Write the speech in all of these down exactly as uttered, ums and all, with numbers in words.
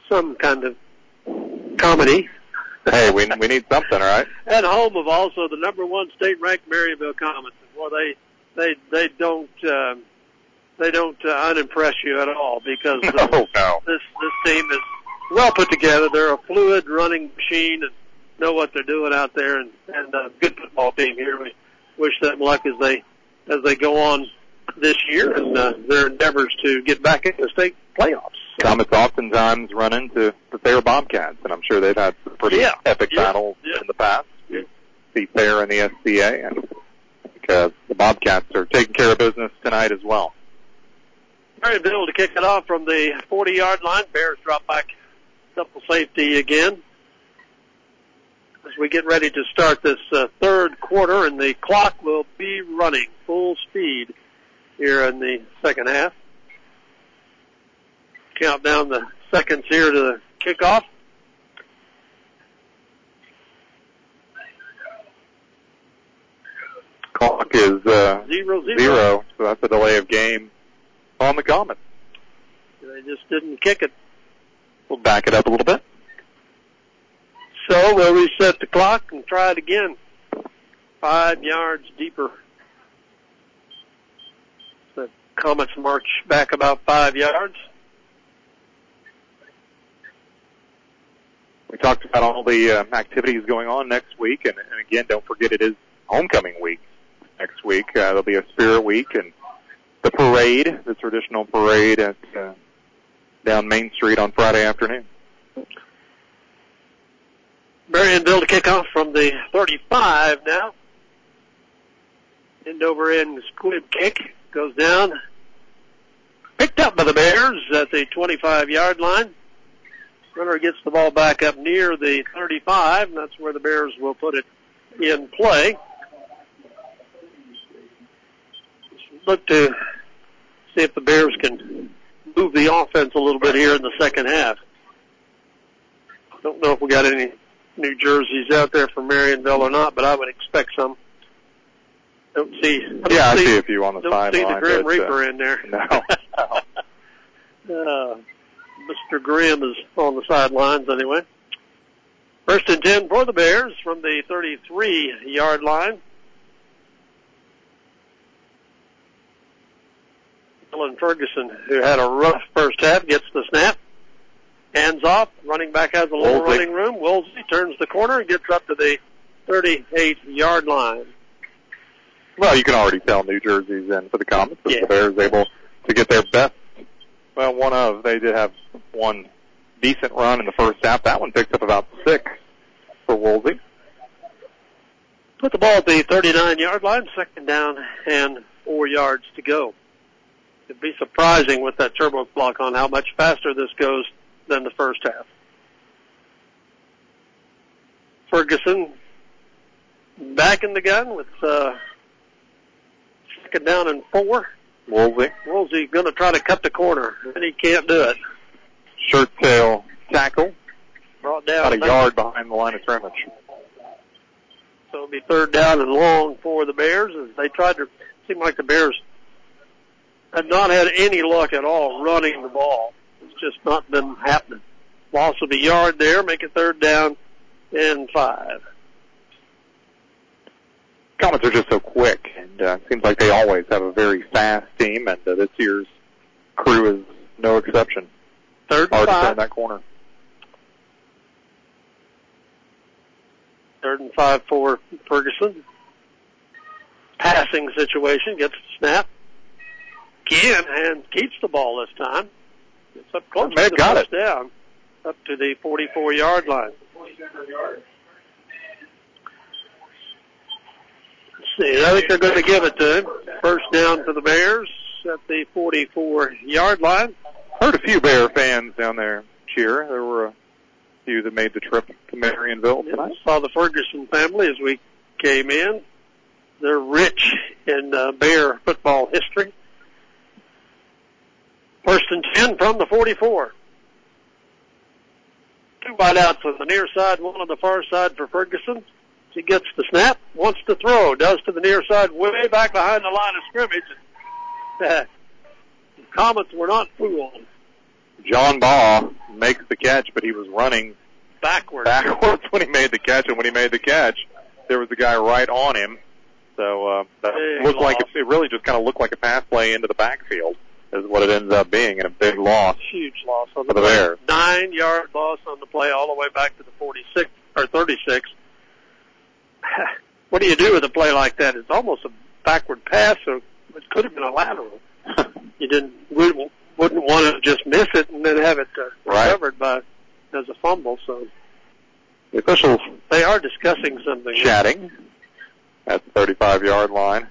some kind of comedy. Hey, we we need something, all right? And home of also the number one state-ranked Maryville Comets. Well, they they they don't uh, they don't uh, unimpress you at all because uh, no, no. this this team is well put together. They're a fluid running machine and know what they're doing out there, and and a good football team here. We wish them luck as they as they go on this year and uh, their endeavors to get back into the state playoffs. Comets oftentimes run into the Thayer Bobcats, and I'm sure they've had some pretty yeah. epic yeah. battles yeah. in the past. You see Thayer in the S C A, and because the Bobcats are taking care of business tonight as well. Maryville to kick it off from the forty-yard line. Bears drop back double safety again as we get ready to start this uh, third quarter, and the clock will be running full speed here in the second half. Count down the seconds here to the kickoff. Clock is uh, zero, zero. zero, so that's a delay of game on the Comets. They just didn't kick it. We'll back it up a little bit. So we'll reset the clock and try it again. Five yards deeper. The Comets march back about five yards. We talked about all the uh, activities going on next week, and, and again, don't forget it is homecoming week next week. Uh, there'll be a Spirit Week and the parade, the traditional parade at uh, down Main Street on Friday afternoon. Marionville to kick off from the thirty-five now. End over end squib kick goes down. Picked up by the Bears at the twenty-five-yard line. Runner gets the ball back up near the thirty-five, and that's where the Bears will put it in play. Look to see if the Bears can move the offense a little bit here in the second half. Don't know if we got any New Jerseys out there for Marionville or not, but I would expect some. Don't see. I don't yeah, see, I see a few on the sideline. Don't see the Grim but, Reaper uh, in there. No. uh, Mister Grimm is on the sidelines anyway. First and ten for the Bears from the thirty-three-yard line. Dylan Ferguson, who had a rough first half, gets the snap. Hands off. Running back has a little Woolsey. running room. Woolsey turns the corner and gets up to the thirty-eight-yard line. Well, you can already tell New Jersey's in for the Comets. Yeah. The Bears able to get their best. Well, one of, they did have one decent run in the first half. That one picked up about six for Woolsey. Put the ball at the thirty-nine-yard line, second down and four yards to go. It'd be surprising with that turbo clock on how much faster this goes than the first half. Ferguson back in the gun with uh, second down and four. Woolsey. Woolsey going to try to cut the corner, and he can't do it. Shirt tail tackle. Brought down About a yard behind the line of scrimmage. So it'll be third down and long for the Bears as they tried to, seem like the Bears had not had any luck at all running the ball. It's just not been happening. Loss of a yard there, make it third down and five. Comets are just so quick, and uh, it seems like they always have a very fast team, and uh, this year's crew is no exception. Third and Hard to five. turn that corner. Third and five for Ferguson. Passing situation, gets the snap. Again, and keeps the ball this time. It's up close May to the got first it. down, up to the forty-four-yard line. Let's see, I think they're going to give it to him. First down for the Bears at the forty-four-yard line. Heard a few Bear fans down there cheer. There were a few that made the trip to Marionville tonight. I saw the Ferguson family as we came in. They're rich in uh, Bear football history. First and ten from the forty-four. Two wideouts on the near side, one on the far side for Ferguson. He gets the snap, wants to throw, does to the near side, way back behind the line of scrimmage. Uh, the Comets were not fooled. John Baugh makes the catch, but he was running backwards. backwards when he made the catch, and when he made the catch, there was a guy right on him. So uh, that big looked loss. like it really just kind of looked like a pass play into the backfield is what it ends up being, and a big loss. Huge loss on for the the play. Bears. Nine yard loss on the play, all the way back to the forty-six or thirty-six. What do you do with a play like that? It's almost a backward pass, so it could have been a lateral. You didn't wouldn't, wouldn't want to just miss it and then have it uh, Right. recovered by as a fumble. So The officials they are discussing something. chatting at the thirty-five yard line.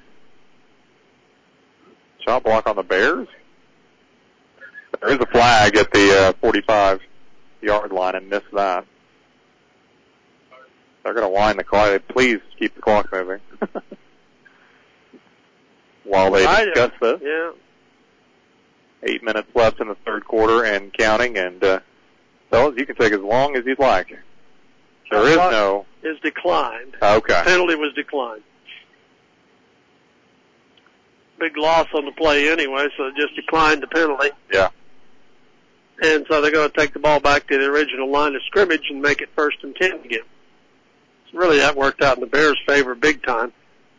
Shot block on the Bears. There is a flag at the uh, forty-five yard line and missed that. They're going to wind the clock. Please keep the clock moving while they Right. discuss this. Yeah. Eight minutes left in the third quarter and counting. And uh, fellas, you can take as long as you'd like. There is no. Is declined. Okay. Penalty was declined. Big loss on the play anyway, so it just declined the penalty. Yeah. And so they're going to take the ball back to the original line of scrimmage and make it first and ten again. So really that worked out in the Bears' favor big time.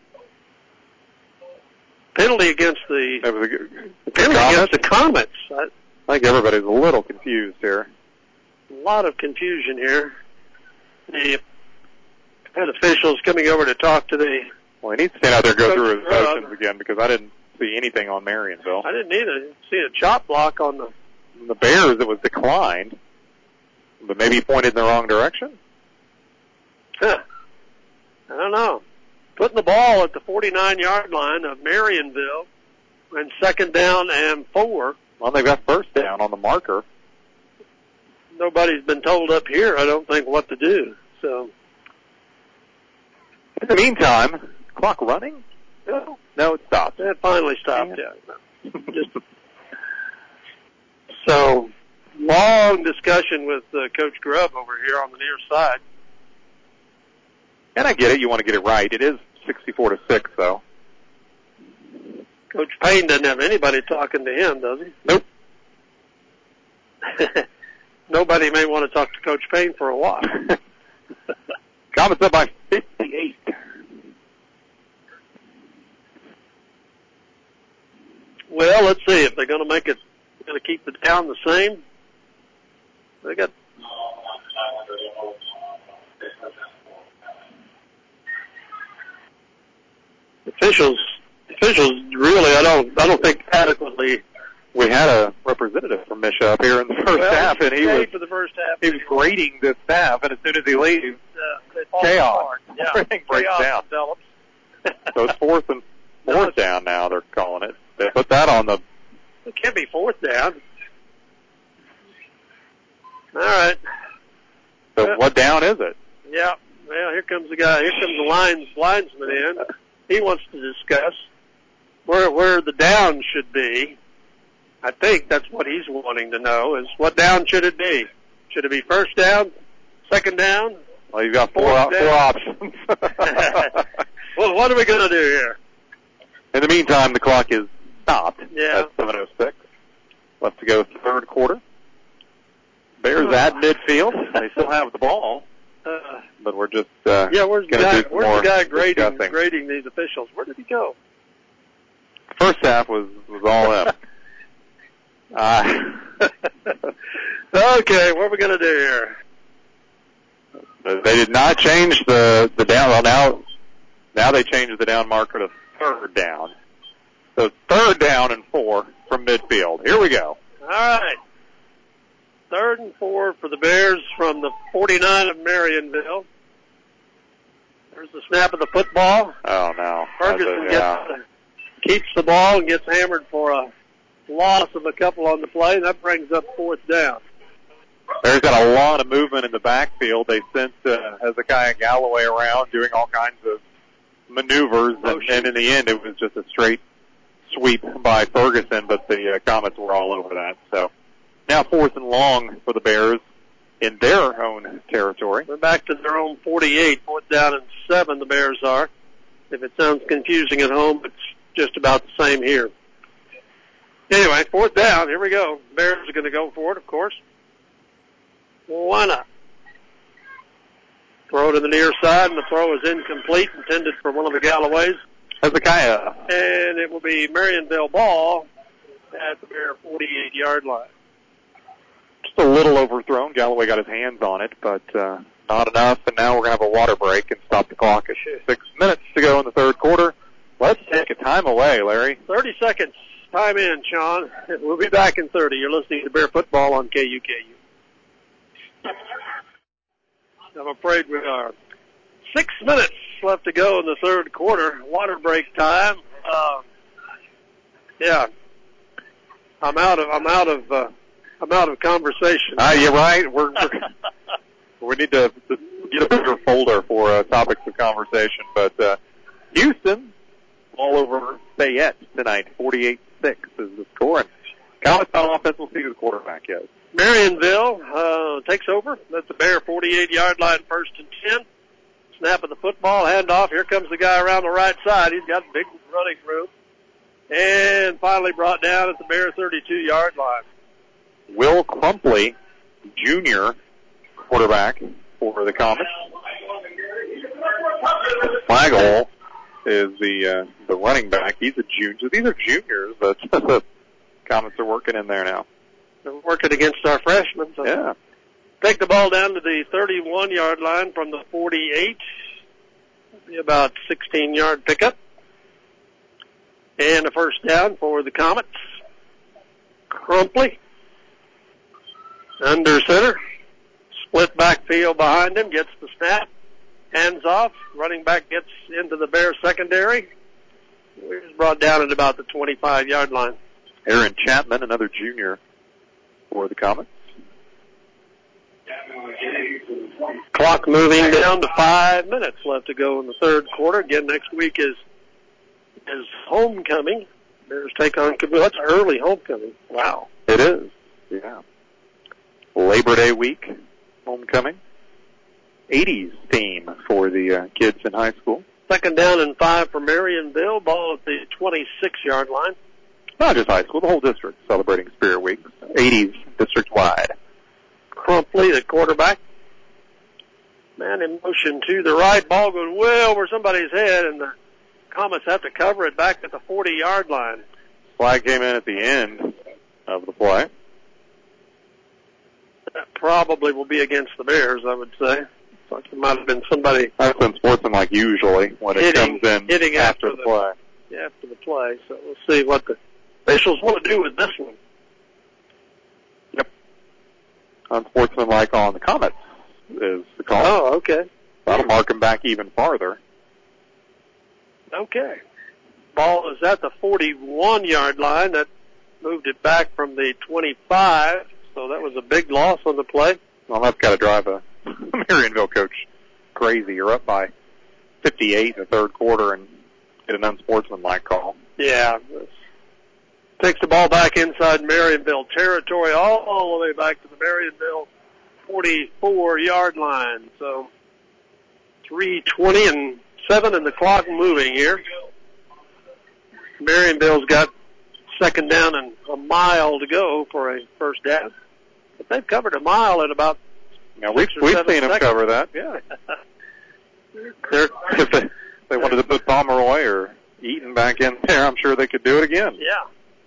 Penalty against the, That was a good, penalty against the Comets. I, I think everybody's a little confused here. a lot of confusion here. The head officials coming over to talk to the, Well, he needs to stand out there and go Coach through his Grubb. motions again because I didn't see anything on Marionville. I didn't either see a chop block on the, The Bears, it was declined, but maybe he pointed in the wrong direction. huh, I don't know. Putting the ball at the forty-nine yard line of Marionville and second down and four. Well, they've got first down on the marker. Nobody's been told up here, I don't think, what to do. So, In the meantime, clock running? No, no, it stopped. it finally stopped. Yeah. Just, so, long discussion with uh, Coach Grubb over here on the near side. And I get it, you want to get it right. It is sixty-four to six, though. Coach Payne doesn't have anybody talking to him, does he? Nope. Nobody may want to talk to Coach Payne for a while. Comets up by fifty-eight. Well, let's see if they're going to make it, going to keep the down the same. They got officials. Officials really, I don't, I don't think adequately. We had a representative from Misha up here in the first well, half, and he stayed was for the first half. he was grading this staff, and as soon as he leaves, Uh, they fall chaos. apart. Yeah, Everything breaks chaos down. develops. So it's fourth and No, fourth it's- down now. They're calling it. They put that on the. It can't be fourth down. All right. So what down is it? Yeah. Well, here comes the guy. Here comes the lines linesman in. He wants to discuss where where the down should be. I think that's what he's wanting to know is what down should it be? Should it be first down, second down? Well, you've got four Fourth op- four down. options. Well, what are we going to do here? In the meantime, the clock is stopped Yeah. at seven oh six. Left to go third quarter. Bears at midfield. They still have the ball, Uh, but we're just uh, yeah, where's the gonna guy? do some Where's more the guy grading discussing. grading these officials? Where did he go? First half was was all in. Uh, Okay, what are we going to do here? they did not change the the down. Well, now now they changed the down marker to third down. So third down and four from midfield. Here we go. All right. Third and four for the Bears from the forty-nine of Marionville. There's the snap of the football. Oh no. Ferguson That's a- yeah. gets, uh, keeps the ball and gets hammered for a loss of a couple on the play. That brings up fourth down. Bears got a lot of movement in the backfield. They sent uh, Hezekiah Galloway around doing all kinds of maneuvers, and, and in the end it was just a straight sweep by Ferguson, but the uh, Comets were all over that. So now fourth and long for the Bears in their own territory. We're back to their own forty-eight, fourth down and seven the Bears are. If it sounds confusing at home, it's just about the same here. Anyway, fourth down, here we go. Bears are going to go for it, of course. Wana. Throw to the near side, and the throw is incomplete, intended for one of the Galloways. Hezekiah. And it will be Marionville ball at the Bear forty-eight-yard line. Just a little overthrown. Galloway got his hands on it, but uh, not enough. And now we're going to have a water break and stop the clock at six minutes to go in the third quarter. Let's take a time away, Larry. thirty seconds. Time in, Sean. We'll be back in thirty. You're listening to Bear Football on K U K U. I'm afraid we are. Six minutes left to go in the third quarter. Water break time. Uh, yeah. I'm out of, I'm out of, uh, I'm out of conversation. Ah, uh, you're right. We're, we're we need to get a bigger folder for uh, topics of conversation. But uh, Houston all over Fayette tonight. forty-eight six is the score. And Comets on offense. We'll see who the quarterback is. Marionville uh, takes over. That's the Bear forty-eight-yard line, first and ten. Snap of the football, handoff. Here comes the guy around the right side. He's got big running room. And finally brought down at the Bear thirty-two-yard line. Will Crumpley, Junior, quarterback for the Comets. Flagel is the uh, the running back. He's a junior. These are juniors that the Comets are working in there now. They're working against our freshmen. So yeah. Take the ball down to the thirty-one-yard line from the forty-eight. Be about sixteen-yard pickup. And a first down for the Comets. Crumpley. Under center. Split backfield behind him. Gets the snap. Hands off. Running back gets into the Bear secondary. He's brought down at about the twenty-five-yard line. Aaron Chapman, another junior for the Comets. Clock moving down to five minutes left to go in the third quarter. Again, next week is is homecoming. Bears take on, well, that's early homecoming. Wow. It is. Yeah. Labor Day week, homecoming. eighties theme for the uh, kids in high school. Second down and five for Marionville. Ball at the twenty-six-yard line. Not just high school, the whole district celebrating Spirit Week. eighties district-wide. Crumpley, the quarterback. Man in motion to the right. Ball goes way over somebody's head, and the Comets have to cover it back at the forty-yard line. Flag came in at the end of the play. That probably will be against the Bears, I would say. Like it might have been somebody. That's been sportsmanlike usually when it hitting, comes in hitting after, after the play. Yeah, after the play. So we'll see what the officials want to do with this one. Yep. Unsportsmanlike on the Comets is the call. Oh, okay. That'll mark them back even farther. Okay. Ball is at the forty-one-yard line. That moved it back from the twenty-five, so that was a big loss on the play. Well, that's got to drive a Marionville coach crazy. You're up by fifty-eight in the third quarter and get an unsportsmanlike call. Yeah. Takes the ball back inside Marionville territory, all, all the way back to the Marionville forty-four-yard line. So three twenty and seven and the clock moving here. Marionville's got second down and a mile to go for a first down. But they've covered a mile in about Now we've, we've seen them cover that, yeah. if they, they wanted to put Pomeroy or Eaton back in there, I'm sure they could do it again. Yeah.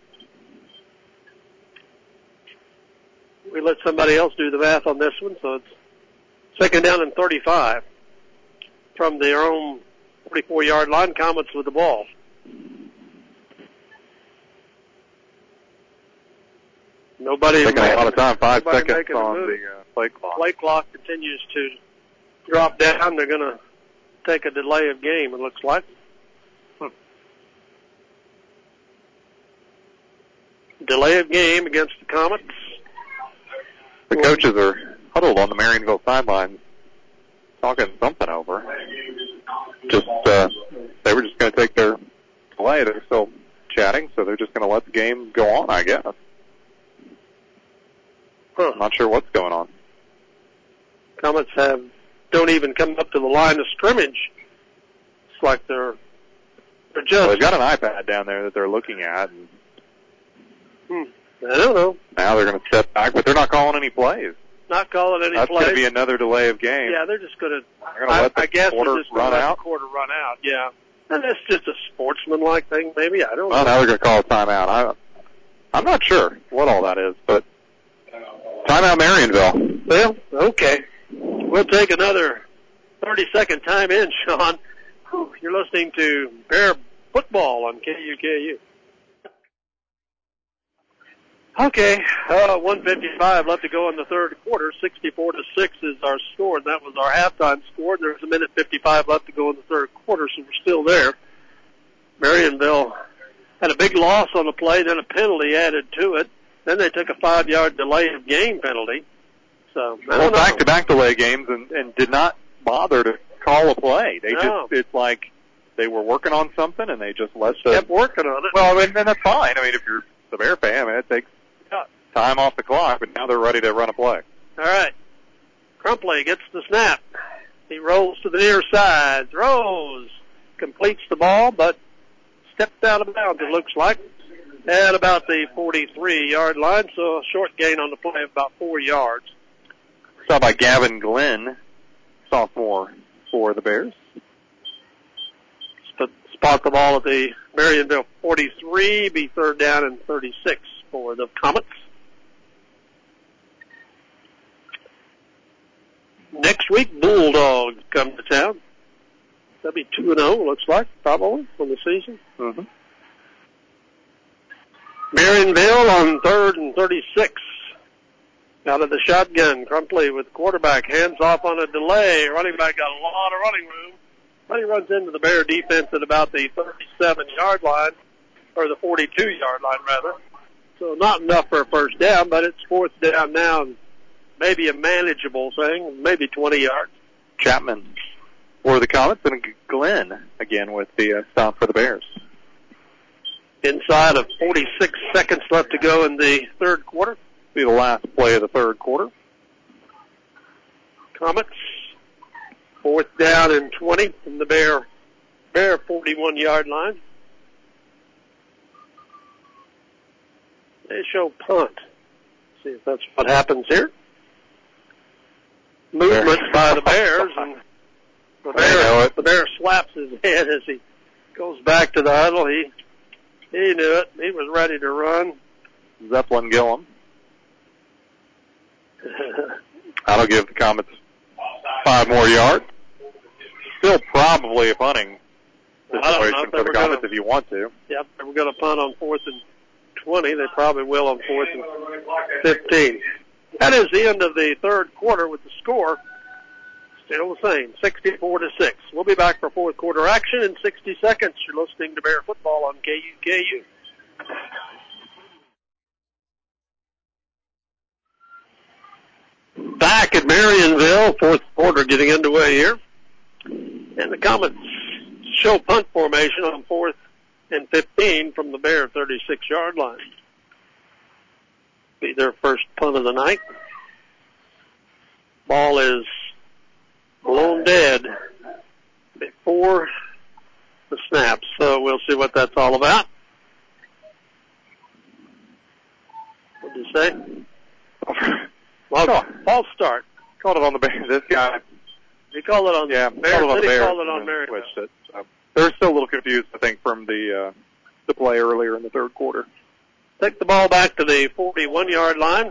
We let somebody else do the math on this one, so it's second down and thirty-five from their own forty-four-yard line. Comets with the ball. Nobody taking a lot of time. Five seconds on the uh, play clock. Play clock continues to drop down. They're going to take a delay of game, it looks like. Hmm. Delay of game against the Comets. The coaches are huddled on the Marionville sideline, talking something over. Just uh, they were just going to take their delay. They're still chatting, so they're just going to let the game go on, I guess. Huh. I'm not sure what's going on. Comets have don't even come up to the line of scrimmage. It's like they're they're just. Well, they've got an iPad down there that they're looking at. And hmm. I don't know. Now they're going to step back, but they're not calling any plays. not calling any That's plays. going to be another delay of game. Yeah, they're just going to, I, I guess quarter they're just going run to let out. the quarter run out, yeah. And that's just a sportsmanlike thing, maybe. I don't well, know. Now they're going to call a timeout. I, I'm not sure what all that is, but timeout Marionville. Well, okay. We'll take another thirty-second time in, Sean. Whew, you're listening to Bear Football on K U K U. Okay, uh, one fifty-five left to go in the third quarter. sixty-four to six is our score, and that was our halftime score. There's a minute fifty-five left to go in the third quarter, so we're still there. Marionville had a big loss on the play, then a penalty added to it. Then they took a five-yard delay of game penalty. So, I well, don't back-to-back delay games and, and did not bother to call a play. They no. just, it's like they were working on something and they just let just the... kept working on it. Well, and, and that's fine. I mean, if you're the Bear fan, I mean, it takes time off the clock, but now they're ready to run a play. All right. Crumpley gets the snap. He rolls to the near side, throws, completes the ball, but stepped out of bounds, it looks like, at about the forty-three-yard line, so a short gain on the play of about four yards. Saw by Gavin Glenn, sophomore for the Bears. Spot the ball at the Marionville forty-three, be third down and thirty-six for the Comets. Next week, Bulldogs come to town. That'll be two and oh, looks like, probably, for the season. Mm-hmm. Marionville on third and thirty-six. Out of the shotgun, Crumpley with quarterback, hands off on a delay. Running back got a lot of running room. But he runs into the Bear defense at about the thirty-seven-yard line, or the forty-two-yard line, rather. So not enough for a first down, but it's fourth down now, and maybe a manageable thing, maybe twenty yards. Chapman for the Comets, and Glenn again with the uh, stop for the Bears. Inside of forty-six seconds left to go in the third quarter. Be the last play of the third quarter. Comets, fourth down and twenty from the Bear, Bear forty-one-yard line. They show punt. See if that's what happens here. Movement by the Bears, and the Bear, the Bear slaps his head as he goes back to the huddle. He he knew it. He was ready to run. Zeppelin Gillum. That'll give the Comets five more yards. Still probably a punting situation for the Comets gonna, if you want to. Yep, if we're going to punt on fourth and twenty, they probably will on fourth and fifteen. That is the end of the third quarter with the score still the same, sixty-four to six. We'll be back for fourth quarter action in sixty seconds. You're listening to Bear Football on K U K U. Back at Marionville, fourth quarter getting underway here. And the Comets show punt formation on fourth and fifteen from the Bear thirty-six-yard line. Be their first punt of the night. Ball is blown dead before the snap, so we'll see what that's all about. What did you say? Well, oh, false start. Called it on the Bears. This guy. He called it on yeah, the Bears. Called it on the Bears. Called it on Mary. Switched it. So they're still a little confused, I think, from the uh, the play earlier in the third quarter. Take the ball back to the forty-one-yard line.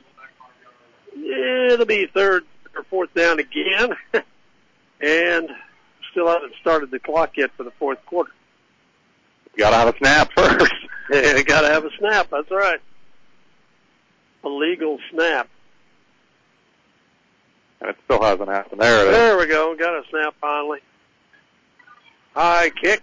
Yeah, it'll be third or fourth down again. And still haven't started the clock yet for the fourth quarter. You gotta have a snap first. Yeah, you gotta have a snap. That's right. A legal snap. And it still hasn't happened. There it is. There we go. Got a snap finally. High kick.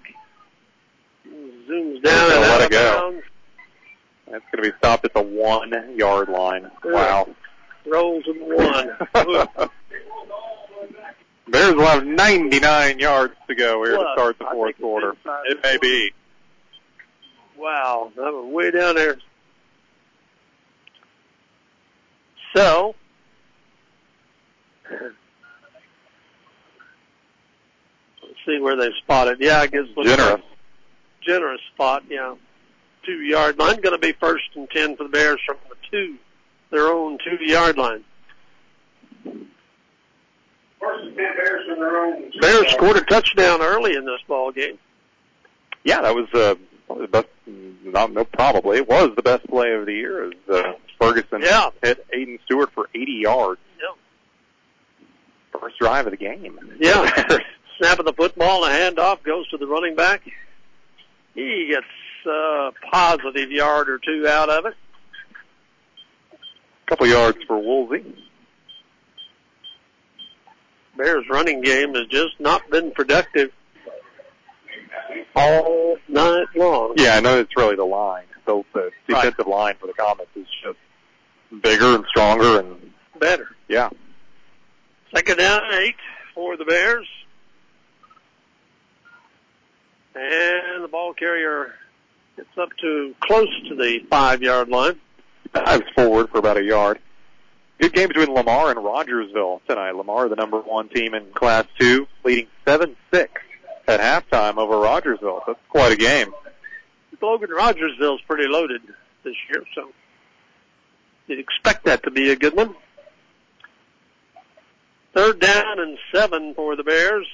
Zooms down and let out it of go. bounds. It's going to be stopped at the one-yard line. Yeah. Wow. Rolls in one. Bears will have ninety-nine yards to go here Plus, to start the fourth quarter. It may be. Wow. That was way down there. So, let's see where they spotted. Yeah, I guess looks generous. Like generous spot, yeah. Two-yard line. Going to be first and ten for the Bears from the two, their own two-yard line. Bears scored a touchdown early in this ball game. Yeah, that was uh, probably the best. Not no, probably it was the best play of the year. As uh, Ferguson yeah. hit Aiden Stewart for eighty yards. Yeah. First drive of the game. Yeah. Snap of the football and a handoff goes to the running back. He gets a positive yard or two out of it. A couple yards for Woolsey. Bears running game has just not been productive all night long. Yeah, I know it's really the line. So the defensive right. line for the Comets is just bigger and stronger and better. Yeah. Second down and eight for the Bears. And the ball carrier gets up to close to the five-yard line. Dives forward for about a yard. Good game between Lamar and Rogersville tonight. Lamar, the number one team in Class two, leading seven six at halftime over Rogersville. That's quite a game. Logan Rogersville's pretty loaded this year, so you'd expect that to be a good one. Third down and seven for the Bears.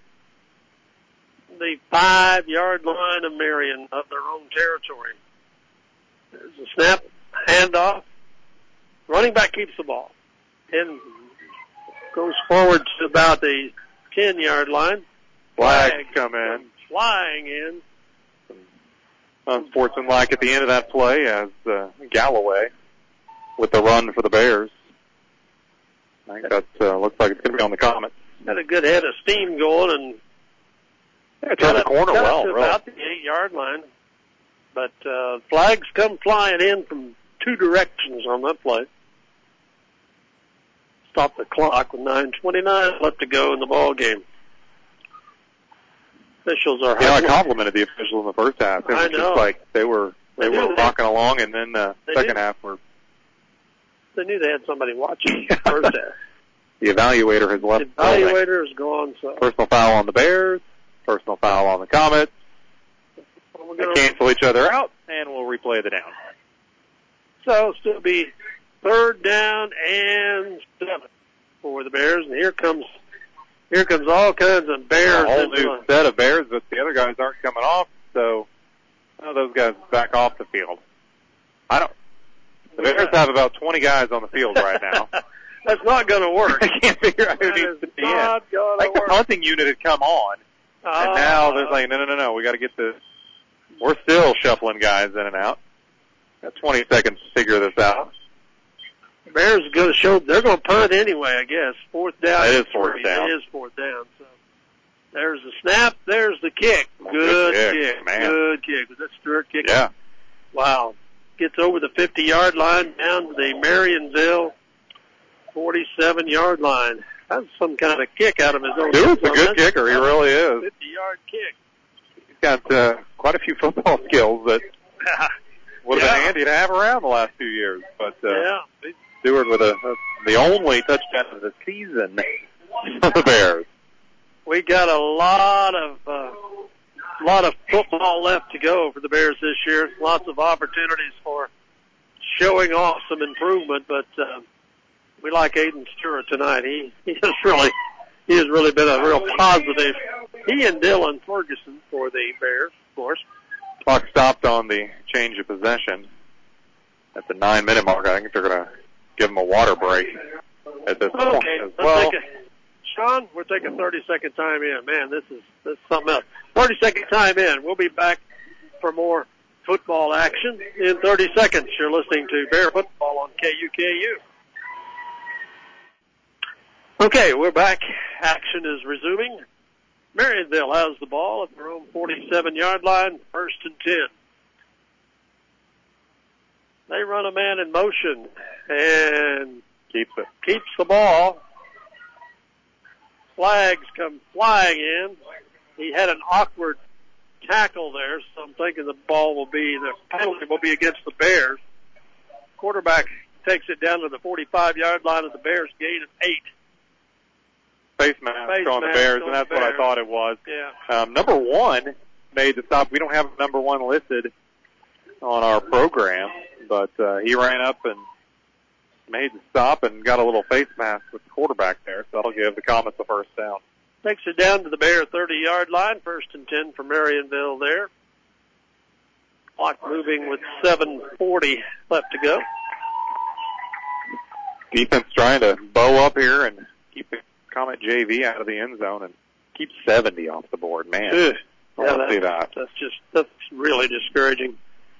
The five-yard line of Marion of their own territory. There's a snap, handoff. Running back keeps the ball and goes forward to about the ten-yard line. Flag, Flag come in. Flying in. Unsportsmanlike at the end of that play as uh, Galloway with the run for the Bears. I think that uh, looks like it's going to be on the Comets. Had a good head of steam going and yeah, turned the corner got well, up to really. About the eight-yard line. But uh, flags come flying in from two directions on that play. Stop the clock with nine twenty-nine left to go in the ball game. Officials are. Yeah, I complimented the officials in the first half. It was I know. just like they were they, they were rocking along, and then the uh, second knew. half were. They knew they had somebody watching the first half. The evaluator has left. The evaluator is gone. So personal foul on the Bears. Personal foul on the Comets. Well, they cancel each other out, and we'll replay the down. So still be third down and seven for the Bears, and here comes here comes all kinds of Bears. A whole new set of Bears, but the other guys aren't coming off, so oh, those guys back off the field. I don't. The Bears have about twenty guys on the field right now. That's not going to work. I can't figure out who that needs to be in. Like work. The punting unit had come on, uh, and now they're like, no, no, no, no, we got to get this. We're still shuffling guys in and out. Got twenty seconds to figure this out. The Bears are going to show, they're going to punt anyway, I guess. Fourth down. It is fourth down. It is fourth down. So there's the snap, there's the kick. Good, Good kick, kick. man. Good kick. Was that Stewart kick? Yeah. Wow. Gets over the fifty-yard line down to the Marionville forty-seven-yard line. That's some kind of kick out of his own. Stewart's a good kicker. He really is. fifty-yard kick. He's got uh, quite a few football skills that would have yeah. been handy to have around the last few years. But uh, yeah. Stewart with a, a the only touchdown of the season for the Bears. We got a lot of uh, lot of football left to go for the Bears this year. Lots of opportunities for showing off some improvement, but uh, we like Aiden Stewart tonight. He he has really he has really been a real positive. He and Dylan Ferguson for the Bears, of course. Clock stopped on the change of possession at the nine minute mark. I think they're going to give them a water break at this okay, point as well. Take a, Sean, we're taking thirty second time in. Man, this is this is something else. thirty second time in. We'll be back for more football action in thirty seconds. You're listening to Bear Football on K U K U. Okay, we're back. Action is resuming. Marionville has the ball at their own forty-seven-yard line, first and ten. They run a man in motion and keeps it. Keeps the ball. Flags come flying in. He had an awkward tackle there, so I'm thinking the ball will be, the penalty will be against the Bears. Quarterback takes it down to the forty-five-yard line of the Bears, gain of eight. Face mask Face on the mask Bears, on and that's the what Bears. I thought it was. Yeah. Um, number one made the stop. We don't have number one listed on our program, but uh, he ran up and made the stop and got a little face mask with the quarterback there, so that'll give the Comets the first down. Takes it down to the Bear thirty-yard line. First and ten for Marionville there. Clock moving with seven forty left to go. Defense trying to bow up here and keep the Comet J V out of the end zone and keep seventy off the board. Man, Ugh. I Yeah, don't that, see that. That's just, that's really discouraging.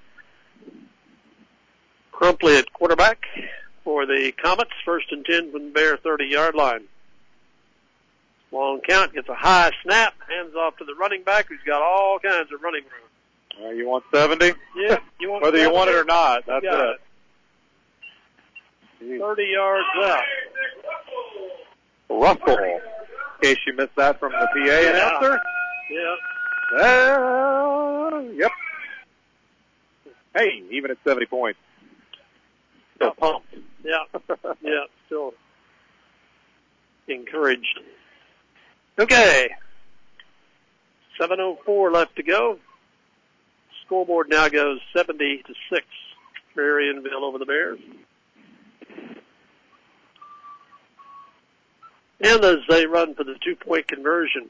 Crumpley at quarterback for the Comets. First and ten from the Bear thirty-yard line. Long count, gets a high snap, hands off to the running back who's got all kinds of running room. Uh, you want seventy? Yeah, you want Whether seventy? you want it or not, that's got it. it. thirty yards out. Russell, in case you missed that from the P A Yeah. announcer. Yeah. Uh, yep. Hey, even at seventy points, still pumped. Yeah. Yeah, still encouraged. Okay. seven oh four left to go. Scoreboard now goes seventy to six. Marionville over the Bears. And as they run for the two-point conversion,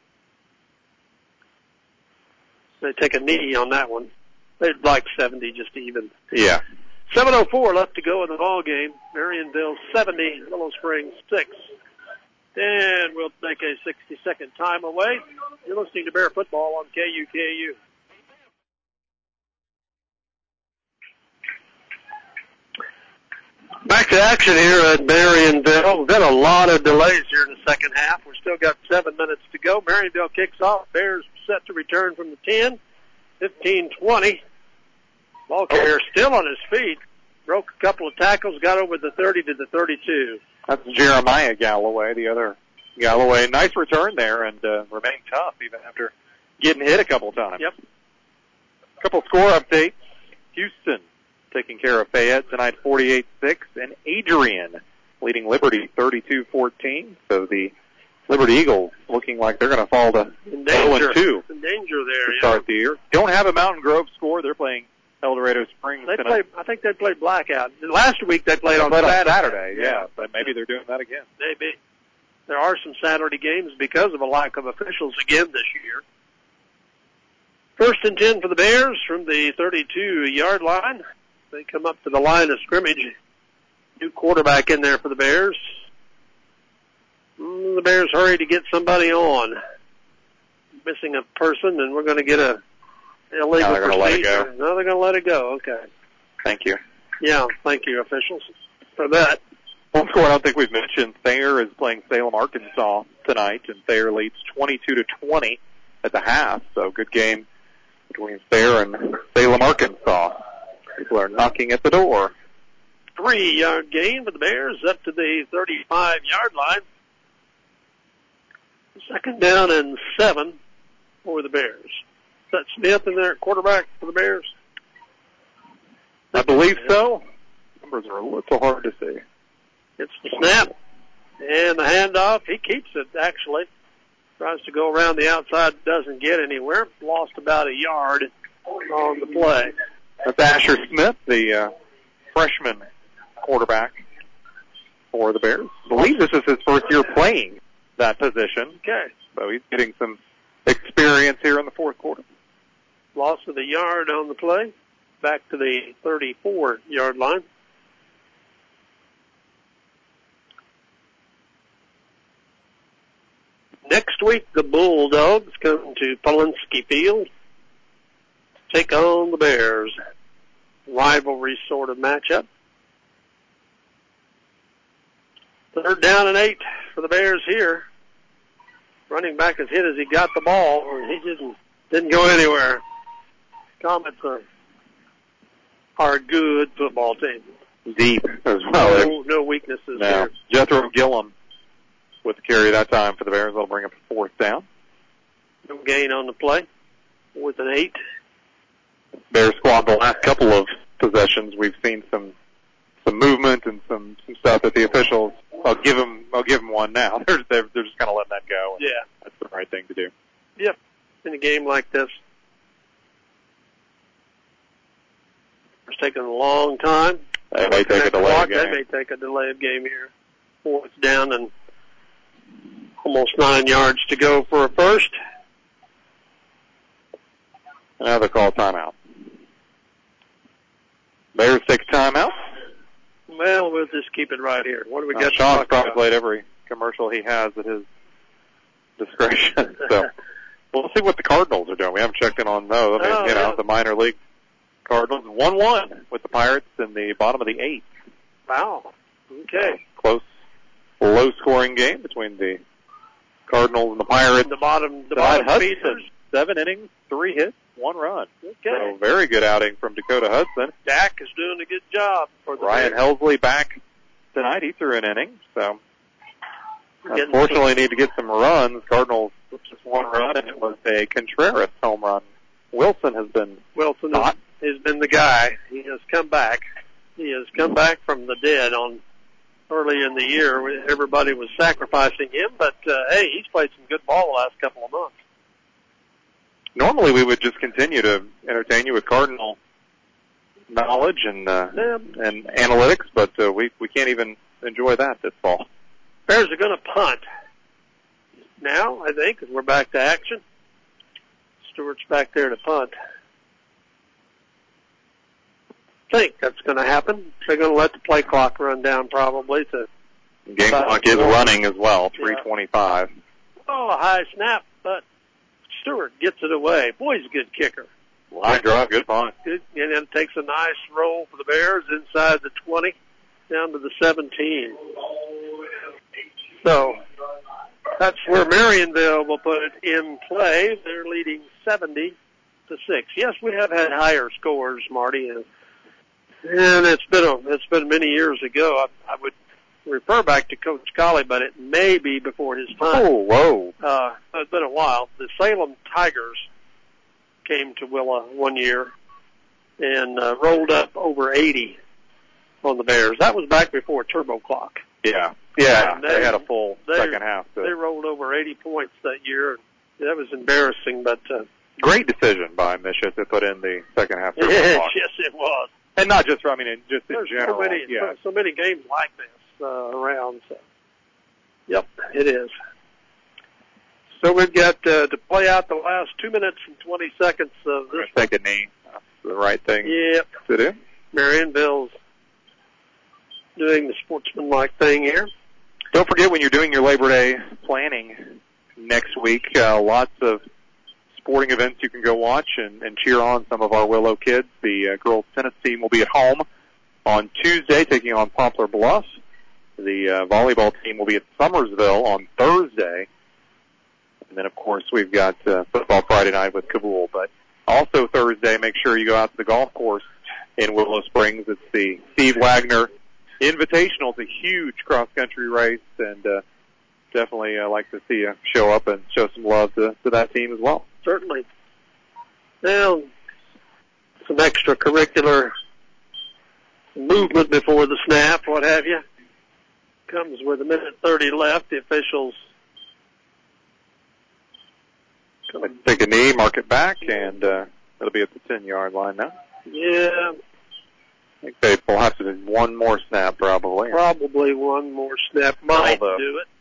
they take a knee on that one. They'd like seventy just even. Yeah. seven oh four left to go in the ball game. Marionville seventy, Willow Springs six. And we'll take a sixty-second time away. You're listening to Bear Football on K U K U. Back to action here at Marionville. We've got a lot of delays here in the second half. We've still got seven minutes to go. Marionville kicks off. Bears set to return from the ten. fifteen twenty. Ball carrier still on his feet. Broke a couple of tackles, got over the thirty to the thirty-two. That's Jeremiah Galloway, the other Galloway. Nice return there and uh, remained tough even after getting hit a couple times. Yep. Couple score updates. Houston taking care of Fayette tonight forty-eight six, and Adrian leading Liberty thirty-two fourteen. So the Liberty Eagles looking like they're going to fall to In oh danger. and two In danger there, to yeah. start the year. Don't have a Mountain Grove score. They're playing El Dorado Springs They tonight. play, I think they played Blackout. Last week they played They on played on Saturday. Saturday, yeah, but maybe they're doing that again. Maybe. There are some Saturday games because of a lack of officials again this year. First and ten for the Bears from the thirty-two-yard line. They come up to the line of scrimmage. New quarterback in there for the Bears. Mm, the Bears hurry to get somebody on. Missing a person, and we're going to get a illegal Now they're gonna let it procedure. go. No, they're going to let it go. Okay. Thank you. Yeah, thank you, officials, for that. One score I don't think we've mentioned, Thayer is playing Salem, Arkansas tonight, and Thayer leads twenty-two to twenty at the half, so good game between Thayer and Salem, Arkansas. People are knocking at the door. Three-yard gain for the Bears up to the thirty-five-yard line. Second down and seven for the Bears. Is that Smith in there, quarterback for the Bears? I believe so. Numbers are a little hard to see. It's the snap and the handoff. He keeps it, actually. Tries to go around the outside, doesn't get anywhere. Lost about a yard on the play. That's Asher Smith, the uh, freshman quarterback for the Bears. I believe this is his first year playing that position. Okay. So he's getting some experience here in the fourth quarter. Loss of a yard on the play. Back to the thirty-four-yard line. Next week, the Bulldogs come to Polinsky Field to take on the Bears. Rivalry sort of matchup. Third down and eight for the Bears here. Running back as hit as he got the ball, and he didn't didn't go anywhere. Comets are, are a good football team. Deep as well. No, no weaknesses Now, here. Jethro Gillum with the carry that time for the Bears. They'll bring up a fourth down. No gain on the play. Fourth and eight. Bears squad the last couple of possessions. We've seen some some movement and some, some stuff that the officials. I'll give them. I'll give them one now. They're they're, they're just kind of letting that go. Yeah, that's the right thing to do. Yep. In a game like this, it's taking a long time. They may take a delay of game. They may take a delay of game here. Fourth down and Almost nine yards to go for a first. Another call timeout. Bears take a timeout. Well, we'll just keep it right here. What do we uh, got? Sean's probably played every commercial he has at his discretion. So we'll see what the Cardinals are doing. We haven't checked in on those. I mean, oh, you know, yeah. the minor league Cardinals one one with the Pirates in the bottom of the eighth. Wow. Okay. Close, low-scoring game between the Cardinals and the Pirates. The bottom, the Tonight, bottom Hudson, feeders. seven innings, three hits, one run. Okay. So very good outing from Dakota Hudson. Dak is doing a good job for the Ryan Bears. Helsley back tonight. He threw an inning. So Getting unfortunately need to get some runs. Cardinals with just one run, and it was a Contreras home run. Wilson has been Wilson hot. has, has been the guy. He has come back. He has come back from the dead on early in the year. Everybody was sacrificing him, but uh, hey, he's played some good ball the last couple of months. Normally we would just continue to entertain you with Cardinal knowledge and uh, Yeah. and analytics, but uh, we we can't even enjoy that this fall. Bears are going to punt now, I think, because we're back to action. Stewart's back there to punt. I think that's going to happen. They're going to let the play clock run down probably to Game clock is running as well, three twenty-five. Oh, a high snap, but Stewart gets it away. Boy, he's a good kicker. Line drive, good punt. Good, and then takes a nice roll for the Bears inside the twenty, down to the seventeen. So that's where Marionville will put it in play. They're leading seventy to six. Yes, we have had higher scores, Marty, and, and it's been a, it's been many years ago. I, I would refer back to Coach Colley, but it may be before his time. Oh, whoa. Uh, it's been a while. The Salem Tigers came to Willa one year and uh, rolled up over eighty on the Bears. That was back before Turbo Clock. Yeah, yeah. They, they had a full they, second half. To... They rolled over eighty points that year. That was embarrassing, but uh, great decision by Misha to put in the second half. Turbo yes, clock. yes, it was. And not just, I mean, just in There's general. so many, yeah. so, so many games like this uh, around. So. Yep, it is. So we've got uh, to play out the last two minutes and twenty seconds of this. Take a knee. That's the right thing Yep. to do. Marionville's doing the sportsmanlike thing here. Don't forget when you're doing your Labor Day planning next week, uh, lots of sporting events you can go watch and, and cheer on some of our Willow kids. The uh, girls tennis team will be at home on Tuesday taking on Poplar Bluff. The uh, volleyball team will be at Summersville on Thursday. And then, of course, we've got uh, football Friday night with Kabul. But also Thursday, make sure you go out to the golf course in Willow Springs. It's the Steve Wagner Invitational. It's a huge cross-country race, and uh, definitely uh, like to see you show up and show some love to, to that team as well. Certainly. Now, some extracurricular movement before the snap, what have you, comes with a minute thirty left. The officials take a knee, mark it back, and uh, it'll be at the ten-yard line now. Yeah. I think they will have to do one more snap, probably. Probably one more snap might Although, do it.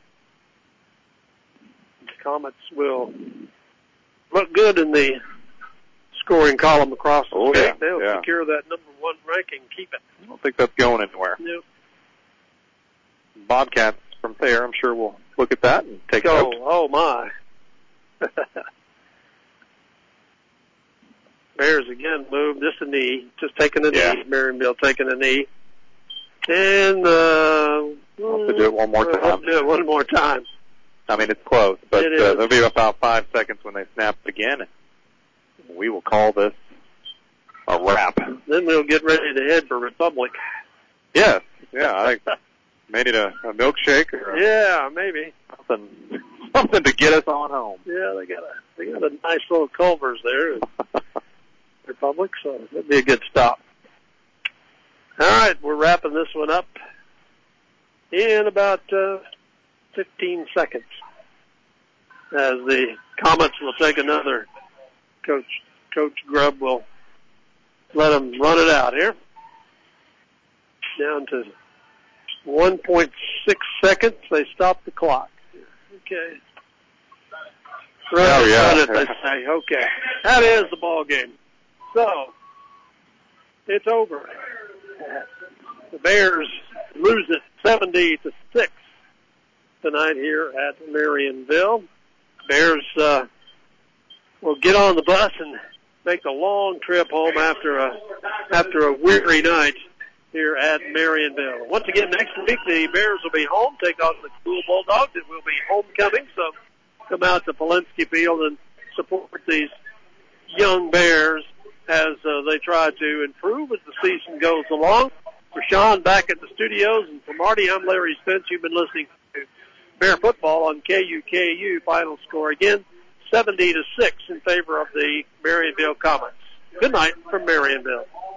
The Comets will look good in the scoring column across the oh, state. yeah, They'll yeah. secure that number one ranking, keep it. I don't think that's going anywhere. Nope. Bobcats from there, I'm sure we'll look at that and take Oh, note. oh my. Bears again moved. Just a knee. Just taking a Yeah. knee. Marionville taking a knee. And, uh, We'll have to do it one more we'll time. have to do it one more time. I mean, it's close, but It uh, is. there'll be about five seconds when they snap again. We will call this a wrap. Then we'll get ready to head for Republic. Yes. Yeah, I think maybe a, a milkshake or a Yeah, maybe. something, something to get us on home. Yeah, they got a they got a nice little Culver's there, Republic, so that'd be a good stop. All right, we're wrapping this one up in about uh, fifteen seconds as the Comets will take another. Coach Coach Grubb will let them run it out here. Down to one point six seconds. They stop the clock. Okay. Run Oh, it, yeah. run it, they say. Okay. That is the ball game. So, it's over. The Bears lose it seventy to six tonight here at Marionville. Bears uh, will get on the bus and make the long trip home after a after a weary night here at Marionville. Once again, next week the Bears will be home, take on the School Bulldogs. It will be homecoming, so come out to Polinsky Field and support these young Bears as uh, they try to improve as the season goes along. For Sean back at the studios, and for Marty, I'm Larry Spence. You've been listening to Bear Football on K U K U. Final score again, seventy to six in favor of the Marionville Comets. Good night from Marionville.